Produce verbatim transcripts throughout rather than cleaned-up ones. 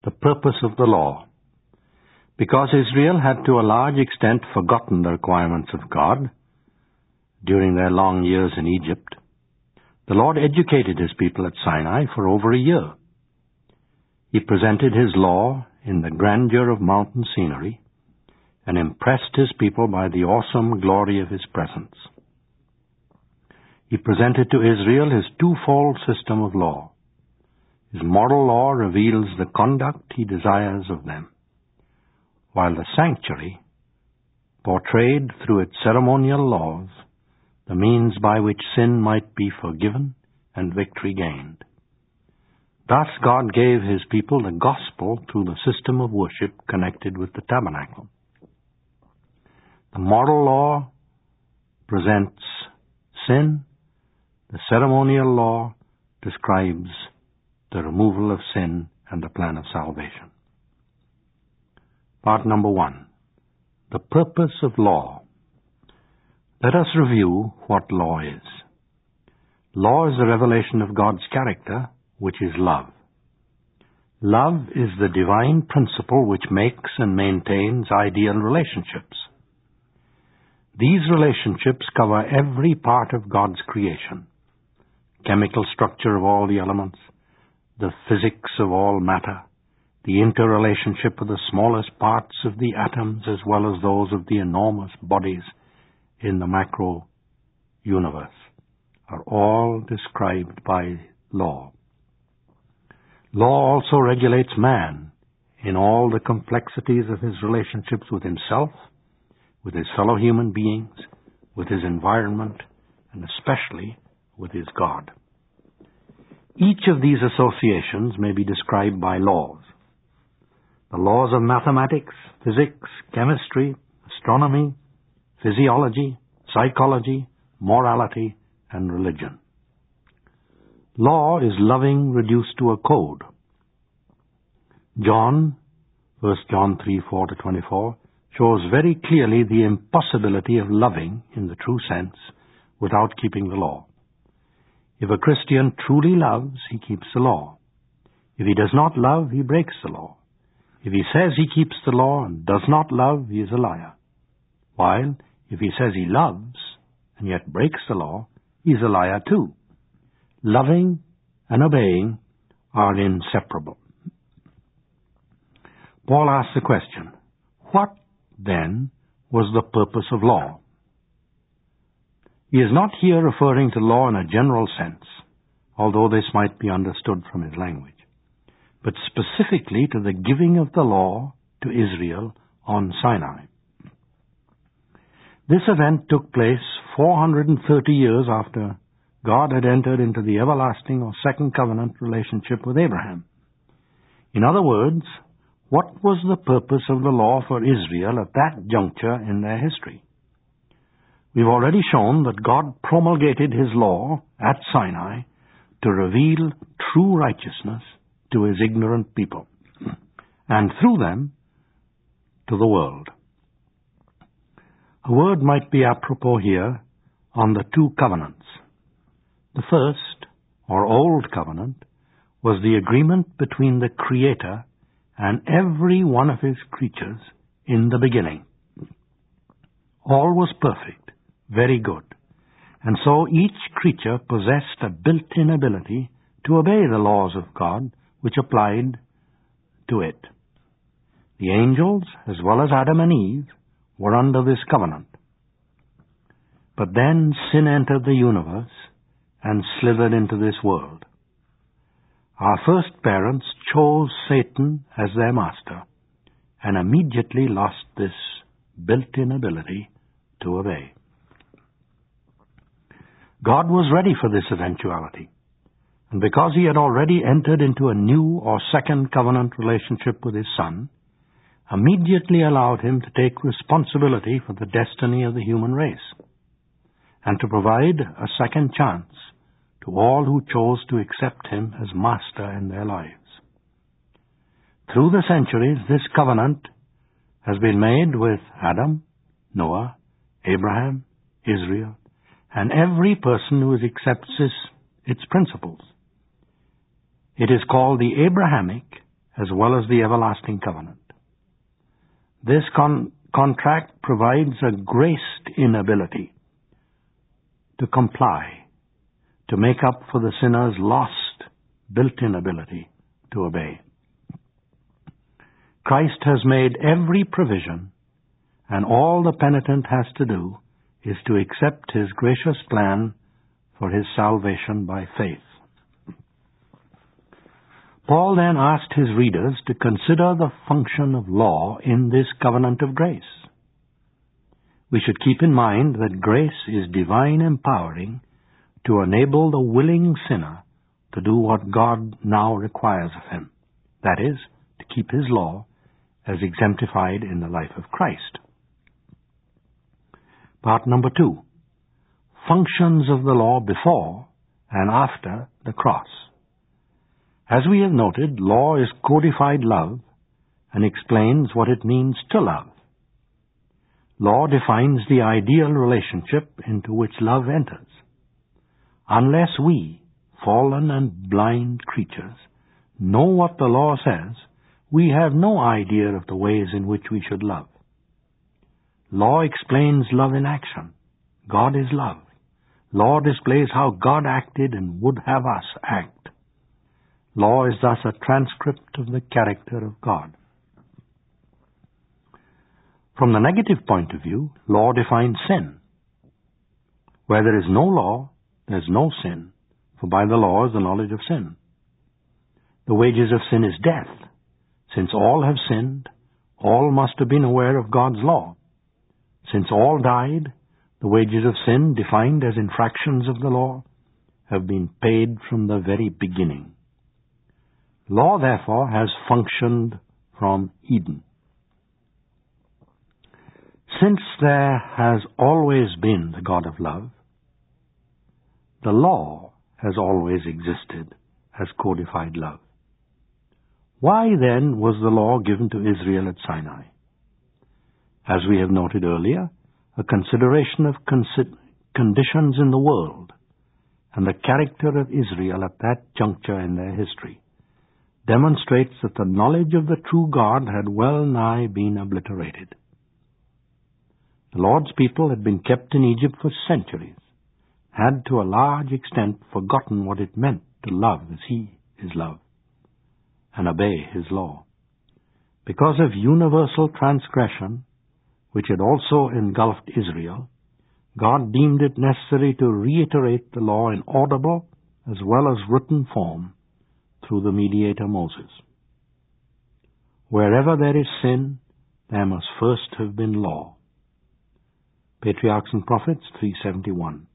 the purpose of the law. Because Israel had to a large extent forgotten the requirements of God during their long years in Egypt, the Lord educated his people at Sinai for over a year. He presented his law in the grandeur of mountain scenery and impressed his people by the awesome glory of his presence. He presented to Israel his twofold system of law. His moral law reveals the conduct he desires of them, while the sanctuary portrayed through its ceremonial laws the means by which sin might be forgiven and victory gained. Thus God gave his people the gospel through the system of worship connected with the tabernacle. The moral law presents sin. The ceremonial law describes the removal of sin and the plan of salvation. Part number one, the purpose of law. Let us review what law is. Law is the revelation of God's character, which is love. Love is the divine principle which makes and maintains ideal relationships. These relationships cover every part of God's creation: chemical structure of all the elements, the physics of all matter, the interrelationship of the smallest parts of the atoms as well as those of the enormous bodies in the macro universe, are all described by law. Law also regulates man in all the complexities of his relationships with himself, with his fellow human beings, with his environment, and especially with his God. Each of these associations may be described by laws. The laws of mathematics, physics, chemistry, astronomy, physiology, psychology, morality, and religion. Law is loving reduced to a code. John, First John three, four to twenty-four, shows very clearly the impossibility of loving in the true sense without keeping the law. If a Christian truly loves, he keeps the law. If he does not love, he breaks the law. If he says he keeps the law and does not love, he is a liar. While, if he says he loves and yet breaks the law, he is a liar too. Loving and obeying are inseparable. Paul asks the question, what then was the purpose of law? He is not here referring to law in a general sense, although this might be understood from his language, but specifically to the giving of the law to Israel on Sinai. This event took place four hundred thirty years after God had entered into the everlasting or second covenant relationship with Abraham. In other words, what was the purpose of the law for Israel at that juncture in their history? We've already shown that God promulgated his law at Sinai to reveal true righteousness to his ignorant people, and through them to the world. A word might be apropos here on the two covenants. The first, or Old Covenant, was the agreement between the Creator and every one of his creatures in the beginning. All was perfect, very good, and so each creature possessed a built-in ability to obey the laws of God which applied to it. The angels, as well as Adam and Eve, were under this covenant. But then sin entered the universe and slithered into this world. Our first parents chose Satan as their master and immediately lost this built-in ability to obey. God was ready for this eventuality, and because he had already entered into a new or second covenant relationship with his Son, immediately allowed him to take responsibility for the destiny of the human race, and to provide a second chance to all who chose to accept him as master in their lives. Through the centuries, this covenant has been made with Adam, Noah, Abraham, Israel, and every person who accepts its principles. It is called the Abrahamic as well as the everlasting covenant. This con- contract provides a graced inability to comply, to make up for the sinner's lost built-in ability to obey. Christ has made every provision, and all the penitent has to do is to accept his gracious plan for his salvation by faith. Paul then asked his readers to consider the function of law in this covenant of grace. We should keep in mind that grace is divine empowering to enable the willing sinner to do what God now requires of him, that is, to keep his law as exemplified in the life of Christ. Part number two, functions of the law before and after the cross. As we have noted, law is codified love and explains what it means to love. Law defines the ideal relationship into which love enters. Unless we, fallen and blind creatures, know what the law says, we have no idea of the ways in which we should love. Law explains love in action. God is love. Law displays how God acted and would have us act. Law is thus a transcript of the character of God. From the negative point of view, law defines sin. Where there is no law, there is no sin, for by the law is the knowledge of sin. The wages of sin is death. Since all have sinned, all must have been aware of God's law. Since all died, the wages of sin, defined as infractions of the law, have been paid from the very beginning. Law, therefore, has functioned from Eden. Since there has always been the God of love, the law has always existed as codified love. Why, then, was the law given to Israel at Sinai? As we have noted earlier, a consideration of consi- conditions in the world and the character of Israel at that juncture in their history demonstrates that the knowledge of the true God had well nigh been obliterated. The Lord's people had been kept in Egypt for centuries, had to a large extent forgotten what it meant to love as He is love, and obey His law. Because of universal transgression, which had also engulfed Israel, God deemed it necessary to reiterate the law in audible as well as written form through the mediator Moses. Wherever there is sin, there must first have been law. Patriarchs and Prophets, three seventy-one.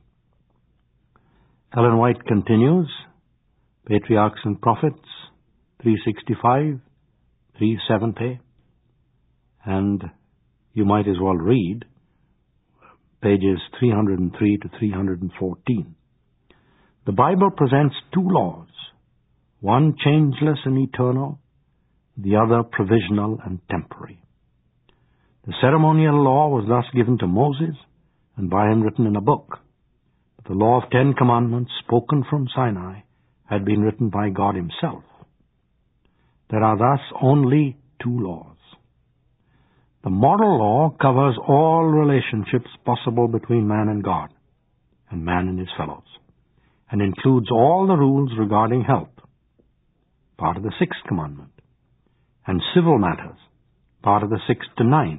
Ellen White continues, Patriarchs and Prophets, three sixty-five, three seventy, and you might as well read pages three hundred three to three hundred fourteen. The Bible presents two laws, one changeless and eternal, the other provisional and temporary. The ceremonial law was thus given to Moses and by him written in a book. But the law of Ten Commandments spoken from Sinai had been written by God Himself. There are thus only two laws. The moral law covers all relationships possible between man and God, and man and his fellows, and includes all the rules regarding health, part of the sixth commandment, and civil matters, part of the sixth to ninth.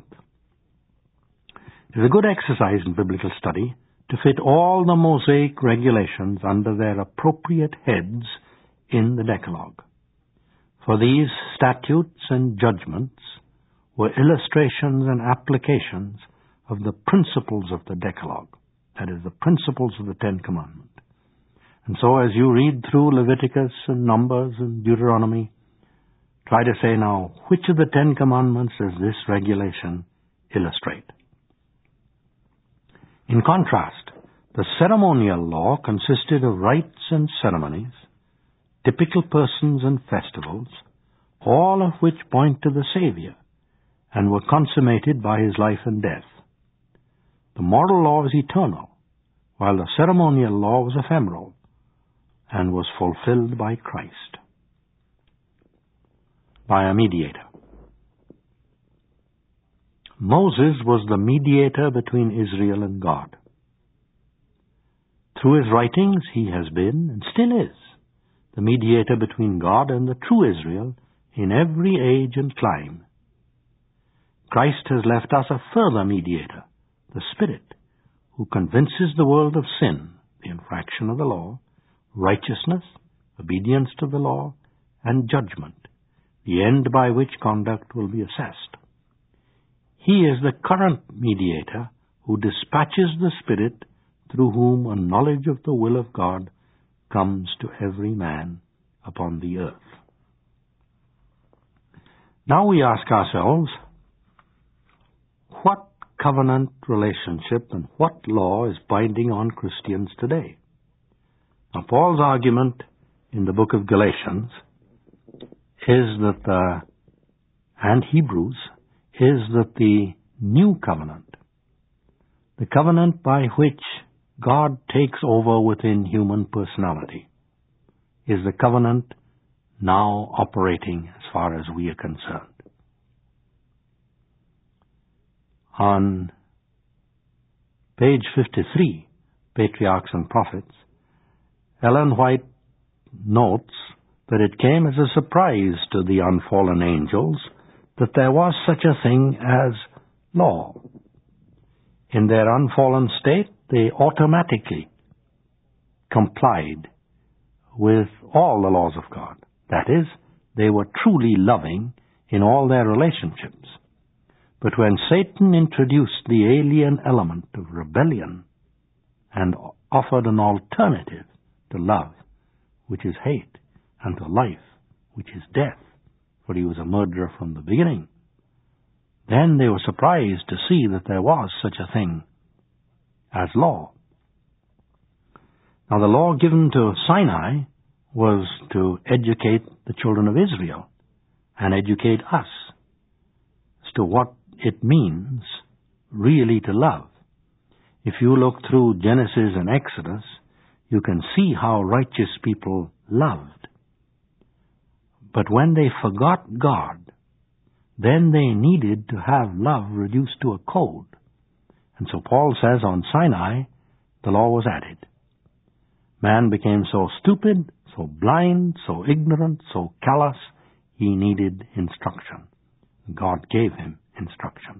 It is a good exercise in biblical study to fit all the Mosaic regulations under their appropriate heads in the Decalogue. For these statutes and judgments were illustrations and applications of the principles of the Decalogue, that is, the principles of the Ten Commandments. And so as you read through Leviticus and Numbers and Deuteronomy, try to say now, which of the Ten Commandments does this regulation illustrate? In contrast, the ceremonial law consisted of rites and ceremonies, typical persons and festivals, all of which point to the Savior, and were consummated by His life and death. The moral law is eternal, while the ceremonial law was ephemeral, and was fulfilled by Christ. by a mediator. Moses was the mediator between Israel and God. Through his writings, he has been, and still is, the mediator between God and the true Israel in every age and clime. Christ has left us a further mediator, the Spirit, who convinces the world of sin, the infraction of the law, righteousness, obedience to the law, and judgment, the end by which conduct will be assessed. He is the current mediator who dispatches the Spirit through whom a knowledge of the will of God comes to every man upon the earth. Now we ask ourselves, what covenant relationship and what law is binding on Christians today? Now, Paul's argument in the book of Galatians is that the, and Hebrews, is that the new covenant, the covenant by which God takes over within human personality, is the covenant now operating as far as we are concerned. On page fifty-three, Patriarchs and Prophets, Ellen White notes that it came as a surprise to the unfallen angels that there was such a thing as law. In their unfallen state, they automatically complied with all the laws of God. That is, they were truly loving in all their relationships. But when Satan introduced the alien element of rebellion and offered an alternative to love, which is hate, and to life, which is death, for he was a murderer from the beginning, then they were surprised to see that there was such a thing as law. Now, the law given to Sinai was to educate the children of Israel and educate us as to what it means really to love. If you look through Genesis and Exodus, you can see how righteous people loved. But when they forgot God, then they needed to have love reduced to a code. And so Paul says on Sinai, the law was added. Man became so stupid, so blind, so ignorant, so callous, he needed instruction. God gave him instruction.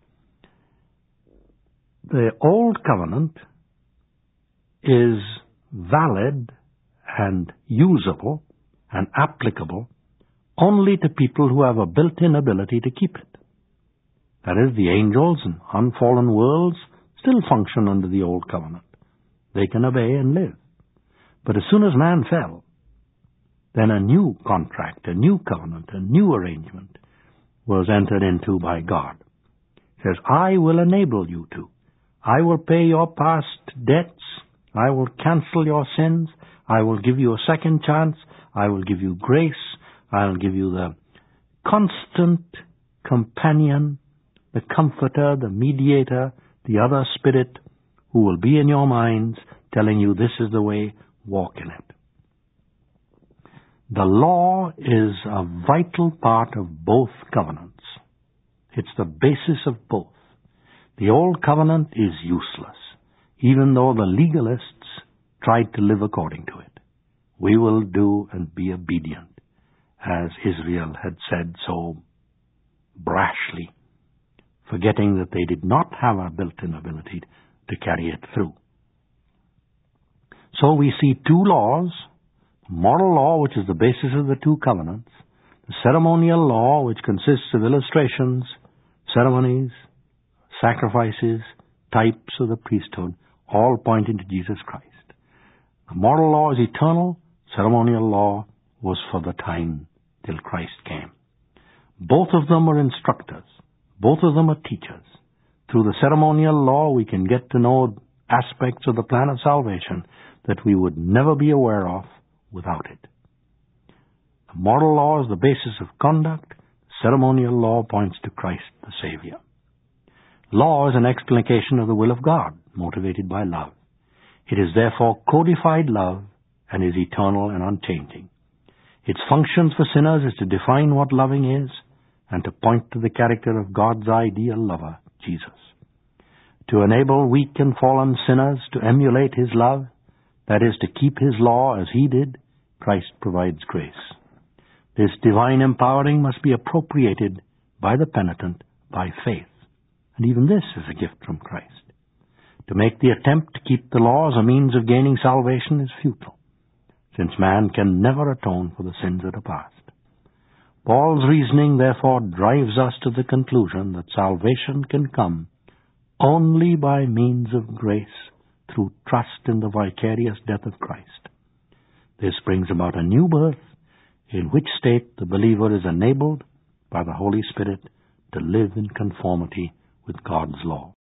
The Old Covenant is valid and usable and applicable only to people who have a built-in ability to keep it. That is, the angels and unfallen worlds still function under the Old Covenant. They can obey and live. But as soon as man fell, then a new contract, a new covenant, a new arrangement was entered into by God. It says, I will enable you to. I will pay your past debts. I will cancel your sins. I will give you a second chance. I will give you grace. I will give you the constant companion, the comforter, the mediator, the other spirit who will be in your minds telling you this is the way, walk in it. The law is a vital part of both covenants. It's the basis of both. The Old Covenant is useless, even though the legalists tried to live according to it. We will do and be obedient, as Israel had said so brashly, forgetting that they did not have a built-in ability to carry it through. So we see two laws, moral law, which is the basis of the two covenants, the ceremonial law, which consists of illustrations, ceremonies, sacrifices, types of the priesthood, all pointing to Jesus Christ. The moral law is eternal, ceremonial law was for the time till Christ came. Both of them are instructors. Both of them are teachers. Through the ceremonial law, we can get to know aspects of the plan of salvation that we would never be aware of without it. The moral law is the basis of conduct. Ceremonial law points to Christ the Savior. Law is an explication of the will of God, motivated by love. It is therefore codified love and is eternal and unchanging. Its functions for sinners is to define what loving is and to point to the character of God's ideal lover, Jesus. To enable weak and fallen sinners to emulate his love, that is, to keep his law as he did, Christ provides grace. This divine empowering must be appropriated by the penitent by faith, and even this is a gift from Christ. To make the attempt to keep the law as a means of gaining salvation is futile, since man can never atone for the sins of the past. Paul's reasoning, therefore, drives us to the conclusion that salvation can come only by means of grace through trust in the vicarious death of Christ. This brings about a new birth, in which state the believer is enabled by the Holy Spirit to live in conformity with God's law.